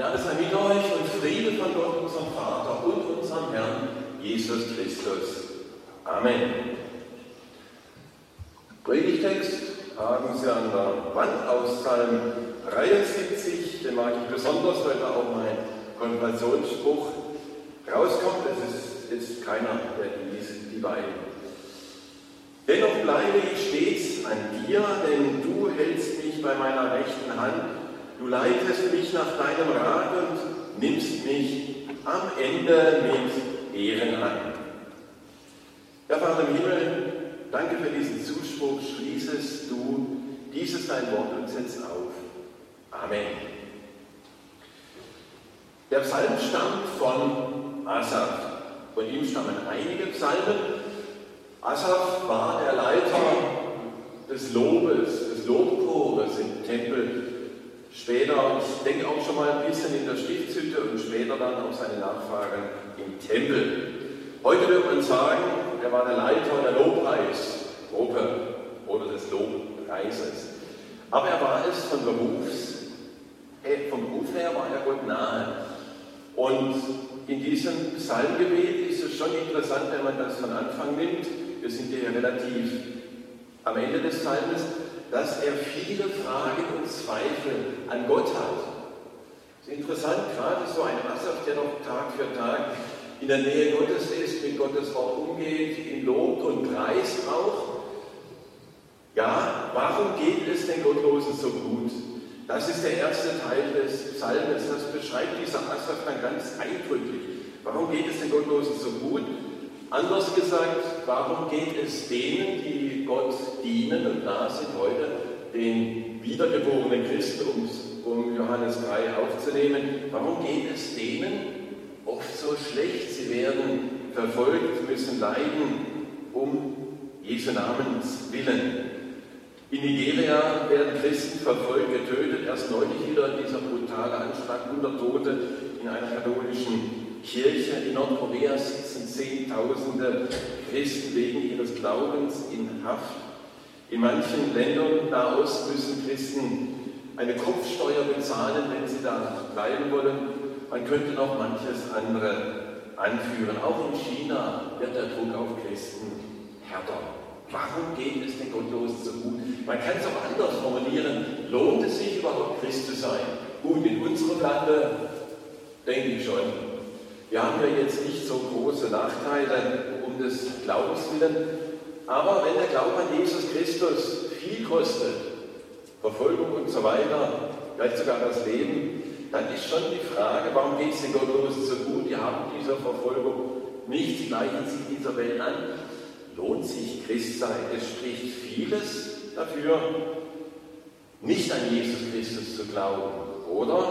Gnade sei mit euch und Friede von Gott, unserem Vater und unserem Herrn Jesus Christus. Amen. Predigtext haben Sie an der Wand aus Psalm 73, den mag ich besonders, weil da auch mein Konfirmationsspruch rauskommt. Es ist keiner, der die beiden. Dennoch bleibe ich stets an dir, denn du hältst mich bei meiner rechten Hand. Du leitest mich nach deinem Rat und nimmst mich am Ende mit Ehren an. Ja, Vater im Himmel, danke für diesen Zuspruch. Schließest du dieses dein Wort uns jetzt auf. Amen. Der Psalm stammt von Asaf. Von ihm stammen einige Psalmen. Asaf war der Leiter des Lobes, des Lobchores im Tempel. Später, ich denke auch schon mal ein bisschen in der Stiftshütte und später dann auch seine Nachfahren im Tempel. Heute würde man sagen, er war der Leiter der Lobpreisgruppe oder des Lobpreises. Aber er war es vom Beruf her war er Gott nahe. Und in diesem Psalmgebet ist es schon interessant, wenn man das von Anfang nimmt, wir sind ja relativ am Ende des Psalmes, dass er viele Fragen und Zweifel an Gott hat. Es ist interessant, gerade so ein Asaf, der doch Tag für Tag in der Nähe Gottes ist, mit Gottes Wort umgeht, ihn lobt und preist auch. Ja, warum geht es den Gottlosen so gut? Das ist der erste Teil des Psalmes, das beschreibt dieser Asaf dann ganz eindrücklich. Warum geht es den Gottlosen so gut? Anders gesagt, warum geht es denen, die Gott dienen und nah sind heute, den wiedergeborenen Christen, um Johannes 3 aufzunehmen, warum geht es denen oft so schlecht? Sie werden verfolgt, müssen leiden, um Jesu Namens willen. In Nigeria werden Christen verfolgt, getötet. Erst neulich wieder dieser brutale Anschlag, 100 Tote in einer katholischen Kirche. In Nordkorea sitzen Zehntausende Christen wegen ihres Glaubens in Haft. In manchen Ländern Nahost müssen Christen eine Kopfsteuer bezahlen, wenn sie da bleiben wollen. Man könnte noch manches andere anführen. Auch in China wird der Druck auf Christen härter. Warum geht es den Gottlosen so gut? Man kann es auch anders formulieren. Lohnt es sich überhaupt, Christ zu sein? Gut, in unserem Lande denke ich schon. Wir haben ja jetzt nicht so große Nachteile um des Glaubens willen. Aber wenn der Glaube an Jesus Christus viel kostet, Verfolgung und so weiter, vielleicht sogar das Leben, dann ist schon die Frage, warum geht es den Gottlosen so gut? Die haben dieser Verfolgung nicht, sie gleichen sich dieser Welt an. Lohnt sich Christsein? Es spricht vieles dafür, nicht an Jesus Christus zu glauben, oder?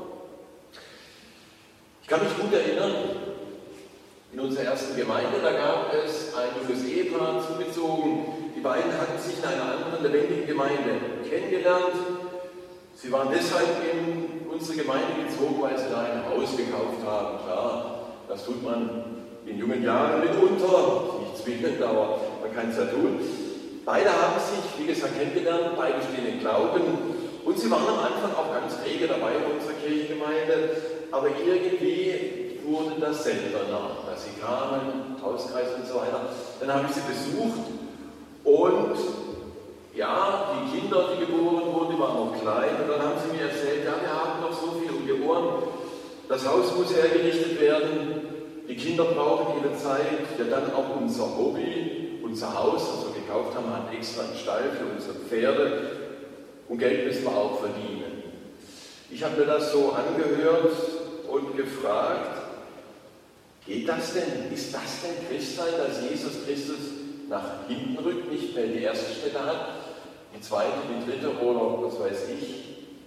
Ich kann mich gut erinnern, in unserer ersten Gemeinde, da gab es ein junges Ehepaar zugezogen. Die beiden hatten sich in einer anderen lebendigen Gemeinde kennengelernt. Sie waren deshalb in unsere Gemeinde gezogen, weil sie da ein Haus gekauft haben. Klar, das tut man in jungen Jahren mitunter, nicht zwingend, aber man kann es ja tun. Beide haben sich, wie gesagt, kennengelernt, beide stehen im Glauben und sie waren am Anfang auch ganz rege dabei in unserer Kirchengemeinde, aber irgendwie wurde das seltener, dass sie kamen, Hauskreis und so weiter. Dann habe ich sie besucht und ja, die Kinder, die geboren wurden, die waren noch klein und dann haben sie mir erzählt, ja, wir haben noch so viel um die Ohren, das Haus muss hergerichtet werden. Die Kinder brauchen ihre Zeit, ja dann auch unser Hobby, unser Haus, das wir gekauft haben, hat extra einen Stall für unsere Pferde und Geld müssen wir auch verdienen. Ich habe mir das so angehört und gefragt, geht das denn, ist das denn Christsein, dass Jesus Christus nach hinten rückt, nicht mehr die erste Stelle hat, die zweite, die dritte oder was weiß ich.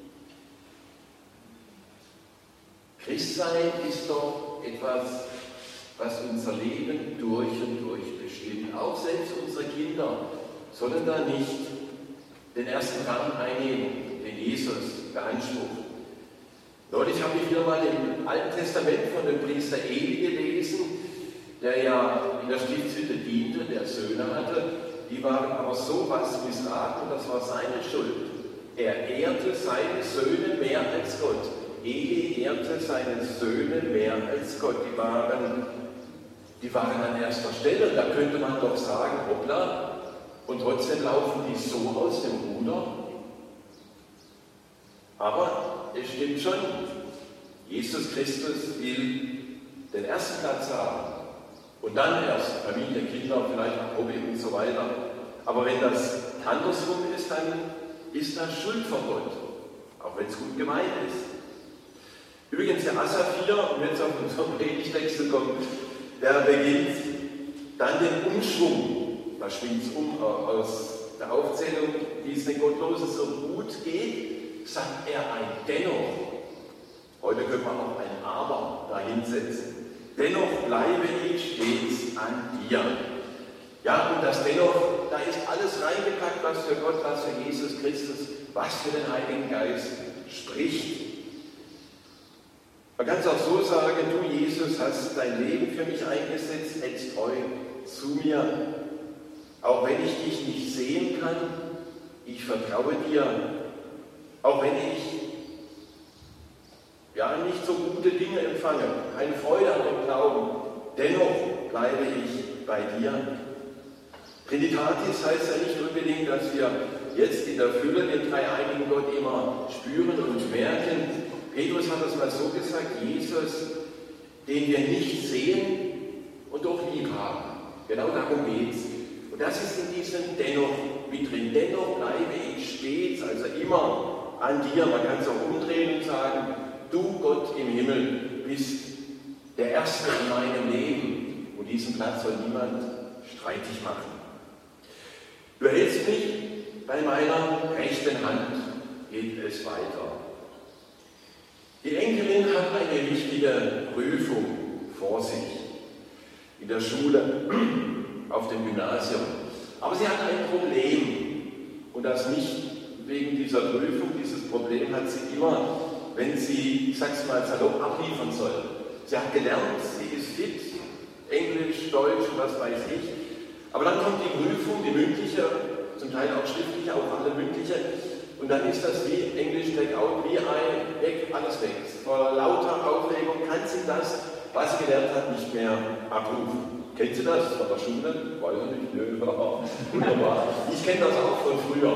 Christsein ist doch etwas, was unser Leben durch und durch bestimmt. Auch selbst unsere Kinder sollen da nicht den ersten Rang einnehmen, den Jesus beansprucht. Neulich habe ich wieder mal im Alten Testament von dem Priester Eli gelesen, der ja in der Stiftshütte diente, der Söhne hatte. Die waren aber sowas missraten, und das war seine Schuld. Er ehrte seine Söhne mehr als Gott. Eli ehrte seine Söhne mehr als Gott. Die waren an erster Stelle. Da könnte man doch sagen, hoppla, und trotzdem laufen die so aus dem Ruder. Aber es stimmt schon, Jesus Christus will den ersten Platz haben. Und dann erst Familie, Kinder, vielleicht auch Hobby und so weiter. Aber wenn das andersrum ist, dann ist das Schuld von Gott. Auch wenn es gut gemeint ist. Übrigens, der Asaph 4, um jetzt auf unseren Predigtext zu kommen, der beginnt dann den Umschwung. Da schwingt es aus der Aufzählung, wie es den Gottlosen so gut geht, sagt er ein Dennoch. Heute können wir auch ein Aber dahinsetzen. Dennoch bleibe ich stets an dir. Ja, und das Dennoch, da ist alles reingepackt, was für Gott, was für Jesus Christus, was für den Heiligen Geist spricht. Man kann es auch so sagen, du Jesus hast dein Leben für mich eingesetzt, hältst treu zu mir. Auch wenn ich dich nicht sehen kann, ich vertraue dir. Auch wenn ich nicht so gute Dinge empfange, keine Freude an dem Glauben, dennoch bleibe ich bei dir. Trinitatis heißt ja nicht unbedingt, dass wir jetzt in der Fülle den dreieinigen Gott immer spüren und merken. Petrus hat es mal so gesagt, Jesus, den wir nicht sehen und doch lieb haben. Genau darum geht es. Und das ist in diesem Dennoch mit drin. Dennoch bleibe ich stets, also immer an dir. Man kann es auch umdrehen und sagen, du Gott im Himmel bist der Erste in meinem Leben. Und diesen Platz soll niemand streitig machen. Du hältst mich bei meiner rechten Hand, geht es weiter. Die Enkelin hat eine wichtige Prüfung vor sich in der Schule, auf dem Gymnasium. Aber sie hat ein Problem und das nicht wegen dieser Prüfung. Dieses Problem hat sie immer, wenn sie, ich sag's mal salopp, abliefern soll. Sie hat gelernt, sie ist fit, Englisch, Deutsch und was weiß ich. Aber dann kommt die Prüfung, die mündliche, zum Teil auch schriftliche, auch alle mündliche. Und dann ist das wie Englisch Take-out, wie ein Weg, alles weg. Vor lauter Aufregung kann sie das, was sie gelernt hat, nicht mehr abrufen. Kennt Sie das von der Schule? Weiß ich nicht. Nö, wunderbar. Ich kenne das auch von früher.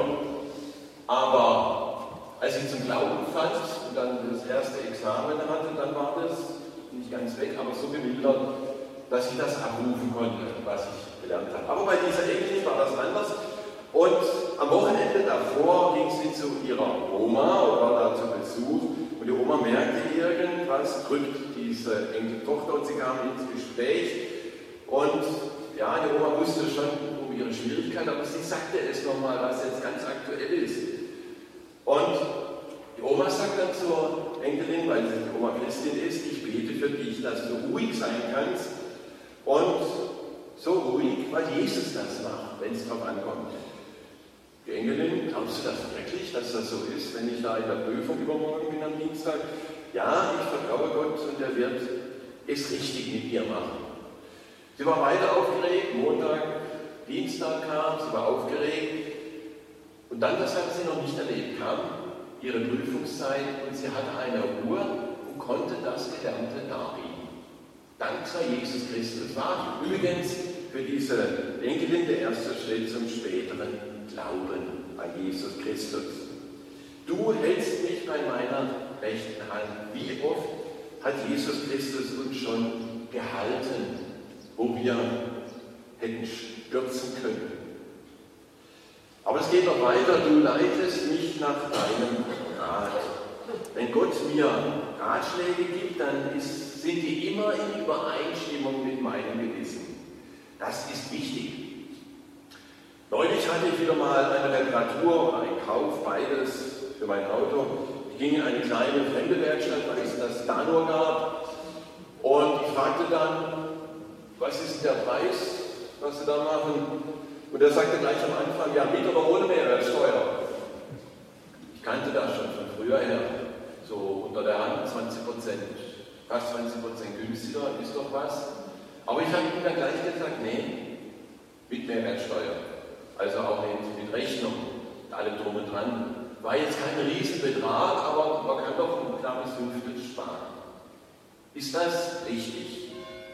Aber als ich zum Glauben fand und dann das erste Examen hatte, dann war das nicht ganz weg, aber so gemildert, dass ich das abrufen konnte, was ich gelernt habe. Aber bei dieser Englisch war das anders. Und am Wochenende davor ging sie zu ihrer Oma und war da zu Besuch. Und die Oma merkte irgendwas, drückt diese Enkeltochter und sie kam ins Gespräch. Und ja, die Oma wusste schon um ihre Schwierigkeit, aber sie sagte es nochmal, was jetzt ganz aktuell ist. Und die Oma sagt dann zur Enkelin, weil sie die Oma Christin ist, ich bete für dich, dass du ruhig sein kannst. Und so ruhig, weil Jesus das macht, wenn es drauf ankommt. Die Enkelin, glaubst du das wirklich, dass das so ist, wenn ich da in der Prüfung übermorgen bin am Dienstag? Ja, ich vertraue Gott und er wird es richtig mit ihr machen. Sie war weiter aufgeregt, Montag, Dienstag kam, sie war aufgeregt. Und dann, das hat sie noch nicht erlebt, kam ihre Prüfungszeit und sie hatte eine Ruhe und konnte das Gelernte darbieten. Dank sei Jesus Christus. War übrigens für diese Enkelin der erste Schritt zum späteren Glauben an Jesus Christus. Du hältst mich bei meiner rechten Hand. Wie oft hat Jesus Christus uns schon gehalten, wo wir hätten stürzen können. Aber es geht noch weiter. Du leitest mich nach deinem Rat. Wenn Gott mir Ratschläge gibt, dann sind die immer in Übereinstimmung mit meinem Gewissen. Das ist wichtig. Neulich hatte ich wieder mal eine Reparatur oder einen Kauf, beides für mein Auto. Ich ging in eine kleine fremde Werkstatt, weil es das da nur gab. Und ich fragte dann, was ist denn der Preis, was Sie da machen? Und er sagte gleich am Anfang, ja, mit oder ohne Mehrwertsteuer. Ich kannte das schon von früher her. So unter der Hand 20%, fast 20% günstiger, ist doch was. Aber ich habe ihm dann gleich gesagt, nee, mit Mehrwertsteuer. Also auch mit Rechnung, mit allem drum und dran. War jetzt kein Riesenbetrag, aber man kann doch einen klares fünftes sparen. Ist das richtig?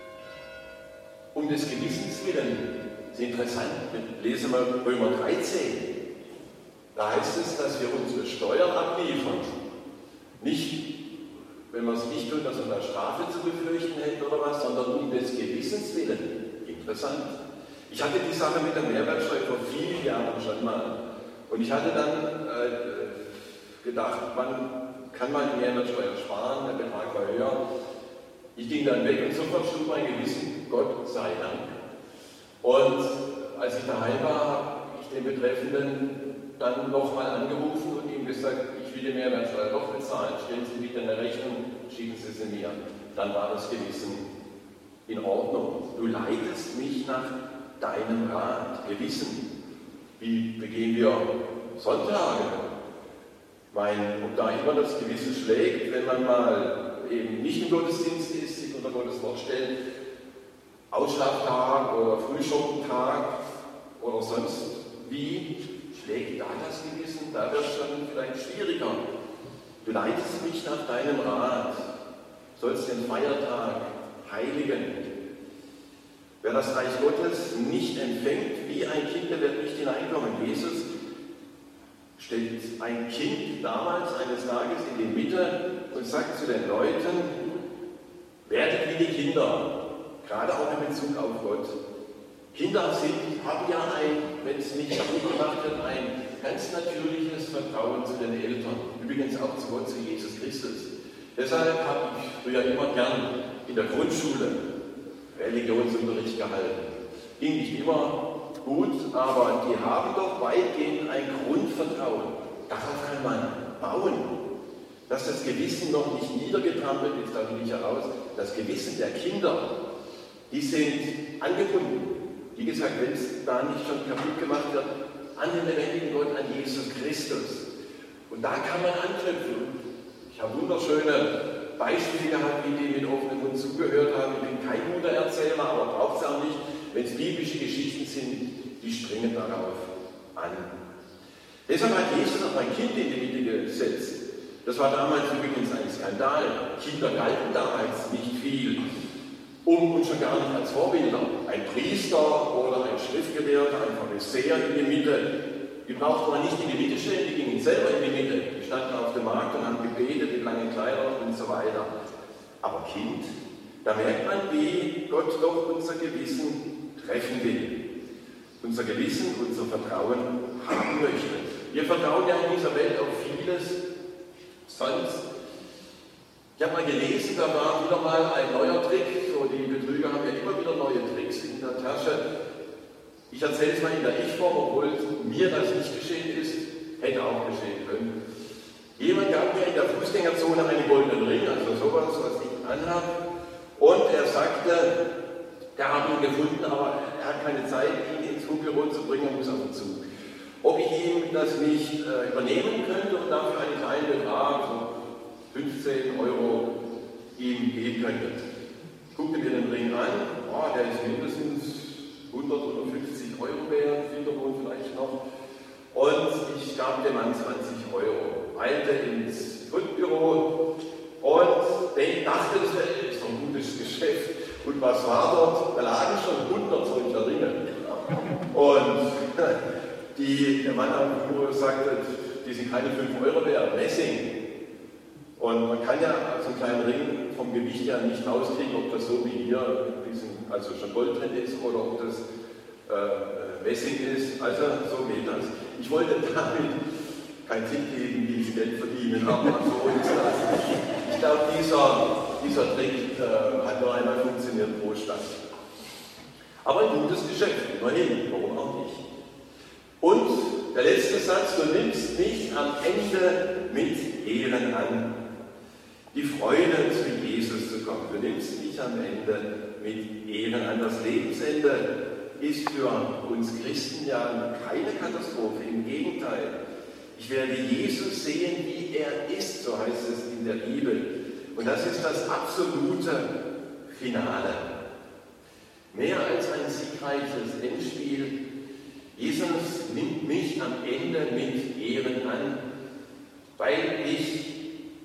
Um des Gewissens willen. Das ist interessant. Lesen wir Römer 13. Da heißt es, dass wir unsere Steuern abliefern. Nicht, wenn wir es nicht tun, dass wir da Strafe zu befürchten hätten oder was, sondern um des Gewissens willen. Interessant. Ich hatte die Sache mit der Mehrwertsteuer vor vielen Jahren schon mal. Und ich hatte dann gedacht, wann kann man die Mehrwertsteuer sparen? Der Betrag war höher. Ich ging dann weg und sofort schlug mein Gewissen, Gott sei Dank. Und als ich daheim war, habe ich den Betreffenden dann nochmal angerufen und ihm gesagt, ich will die Mehrwertsteuer doch bezahlen. Stellen Sie bitte eine Rechnung, schicken Sie sie mir. Dann war das Gewissen in Ordnung. Du leitest mich nach deinem Rat. Gewissen. Wie begehen wir Sonntage? Ob da immer das Gewissen schlägt, wenn man mal eben nicht im Gottesdienst ist, sich unter Gottes Wort stellt, Ausschlaftag oder Frühschoppentag oder sonst wie, schlägt da das Gewissen? Da wird es schon vielleicht schwieriger. Du leitest mich nach deinem Rat, sollst den Feiertag heiligen. Wer das Reich Gottes nicht empfängt, wie ein Kind, der wird nicht hineinkommen. Jesus stellt ein Kind damals eines Tages in die Mitte und sagt zu den Leuten, werdet wie die Kinder, gerade auch in Bezug auf Gott. Kinder haben ja wenn es nicht gut gemacht wird, ein ganz natürliches Vertrauen zu den Eltern. Übrigens auch zu Gott, zu Jesus Christus. Deshalb habe ich früher immer gern in der Grundschule Religionsunterricht gehalten. Ging nicht immer gut, aber die haben doch weitgehend ein Grundvertrauen. Darauf kann man bauen. Dass das Gewissen noch nicht niedergetrampelt ist, da bin ich heraus. Das Gewissen der Kinder, die sind angebunden. Wie gesagt, wenn es da nicht schon kaputt gemacht wird, an den lebendigen Gott, an Jesus Christus. Und da kann man anknüpfen. Ich habe wunderschöne Beispiele gehabt, wie die mit offenem Mund zugehört haben. Ich bin kein guter Erzähler, aber braucht es auch nicht. Wenn es biblische Geschichten sind, die springen darauf an. Deshalb hat Jesus auch ein Kind in die Mitte gesetzt. Das war damals übrigens ein Skandal. Kinder galten damals nicht viel. Und schon gar nicht als Vorbilder. Ein Priester oder ein Schriftgelehrter, ein Pharisäer in die Mitte. Die brauchte man nicht in die Mitte stellen, die gingen selber in die Mitte. Die standen auf dem Markt und haben gebetet in langen Kleidern und so weiter. Aber Kind, da merkt man, wie Gott doch unser Gewissen treffen will. Unser Gewissen, unser Vertrauen haben möchte. Wir vertrauen ja in dieser Welt auf vieles sonst. Ich habe mal gelesen, da war wieder mal ein neuer Trick. So, die Betrüger haben ja immer wieder neue Tricks in der Tasche. Ich erzähle es mal in der Ich-Form, obwohl mir das nicht geschehen ist, hätte auch geschehen können. Jemand gab mir in der Fußgängerzone einen goldenen Ring, also sowas, was ich anhabe. Und er sagte, der hat ihn gefunden, aber er hat keine Zeit, ihn ins Funkbüro zu bringen, er muss auf den Zug. Ob ich ihm das nicht übernehmen könnte und dafür einen kleinen Betrag, so 15 € ihm geben könnte. Ich guckte mir den Ring an, der ist mindestens 100 oder 50 € wert, Hintergrund vielleicht noch. Und ich gab dem Mann 20 €, eilte ins Fundbüro und dachte, das wäre so ein gutes Geschäft. Und was war dort? Da lagen schon 100 solcher Ringe. Und der Mann am Büro sagte, die sind keine 5 € wert, Messing. Und man kann ja so einen kleinen Ring vom Gewicht her nicht rauskriegen, ob das so wie hier also schon Gold drin ist oder ob das Messing ist. Also so geht das. Ich wollte damit keinen Tipp geben, wie ich Geld verdienen, aber so ist das. Ich glaube, dieser Trick hat nur einmal funktioniert pro Stadt. Aber ein gutes Geschäft, immerhin, warum auch nicht. Und der letzte Satz, du nimmst mich am Ende mit Ehren an. Die Freude, zu Jesus zu kommen. Du nimmst mich am Ende mit Ehren an. Das Lebensende ist für uns Christen ja keine Katastrophe. Im Gegenteil. Ich werde Jesus sehen, wie er ist, so heißt es in der Bibel. Und das ist das absolute Finale. Mehr als ein siegreiches Endspiel. Jesus nimmt mich am Ende mit Ehren an, weil ich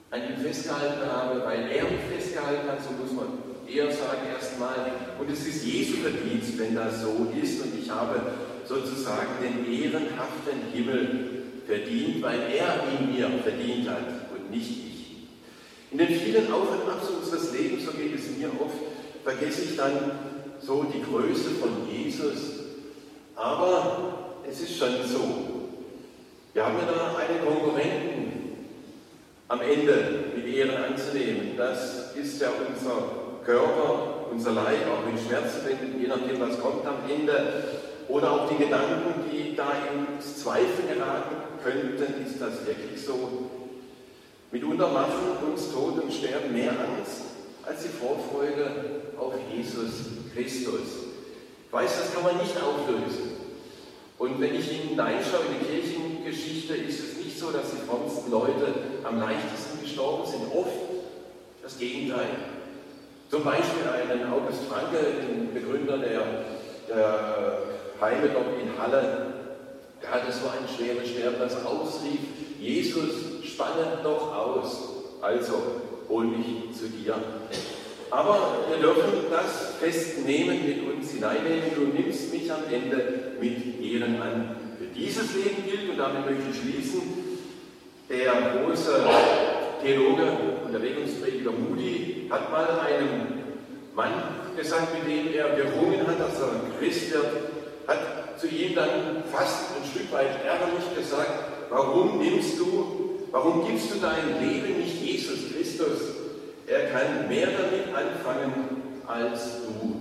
an ihm festgehalten habe, weil er mich festgehalten hat, so muss man eher sagen erstmal. Und es ist Jesu Verdienst, wenn das so ist. Und ich habe sozusagen den ehrenhaften Himmel verdient, weil er ihn mir verdient hat und nicht ich. In den vielen Auf und Abs unseres Lebens, so geht es mir oft, vergesse ich dann so die Größe von Jesus. Aber es ist schon so. Wir haben ja da einen Konkurrenten am Ende mit Ehren anzunehmen. Das ist ja unser Körper, unser Leib, auch mit Schmerzen, je nachdem, was kommt am Ende. Oder auch die Gedanken, die da ins Zweifeln geraten könnten. Ist das wirklich so? Mitunter machen uns Tod und Sterben mehr Angst als die Vorfreude auf Jesus Christus. Ich weiß, das kann man nicht auflösen. Und wenn ich hineinschaue in die Kirchengeschichte, ist es nicht so, dass die frommsten Leute am leichtesten gestorben sind. Oft das Gegenteil. Zum Beispiel einen August Franke, den Begründer der Heime dort in Halle, der hatte so ein schweres Sterben, das ausrief: Jesus, spanne doch aus, also hol mich zu dir. Aber wir dürfen das festnehmen, mit uns hineinnehmen. Du nimmst mich am Ende mit Ehren an. Für dieses Leben gilt, und damit möchte ich schließen, der große Theologe und Erweckungsprediger Moody hat mal einem Mann gesagt, mit dem er gerungen hat, dass er Christ wird, hat zu ihm dann fast ein Stück weit ärgerlich gesagt: Warum gibst du dein Leben nicht Jesus Christus? Er kann mehr damit anfangen als du.